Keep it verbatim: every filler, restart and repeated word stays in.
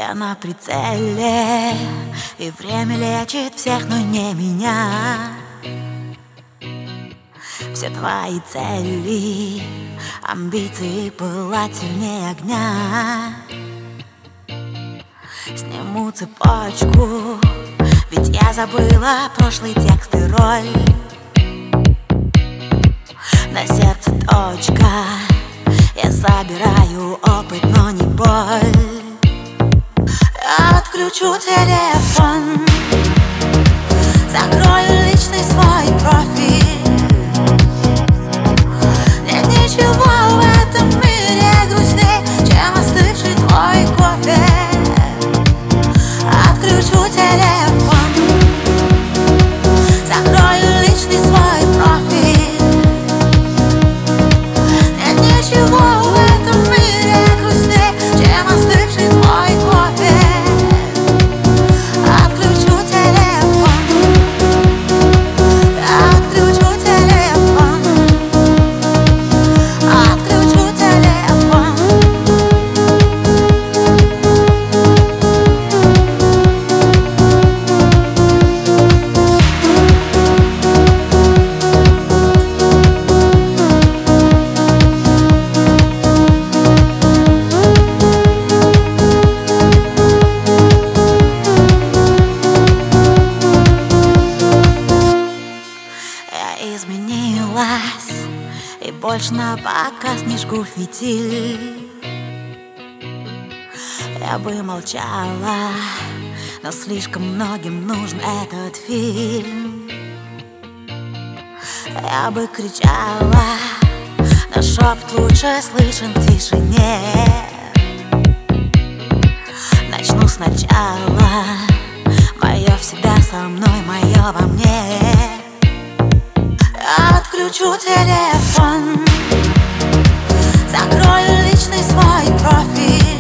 Я на прицеле, и время лечит всех, но не меня. Все твои цели, амбиции пылать сильнее огня. Сниму цепочку, ведь я забыла прошлый текст и роль. На сердце точка, я собираю опыт, но не боль. Я отключу телефон, закрою личный свой профиль. Нет ничего в этом мире грустней, чем остывший твой кофе. Отключу телефон, закрою личный свой профиль. Нет ничего в этом мире грустней, чем остывший твой кофе. Отключу телефон, отключу телефон, отключу телефон. Я изменилась и больше на показ не жгу фитиль. Я бы молчала, но слишком многим нужен этот фильм. Я бы кричала, но шепот лучше слышен в тишине. Начну сначала, мое всегда со мной, мое во мне. Я отключу телефон, закрою личный свой профиль.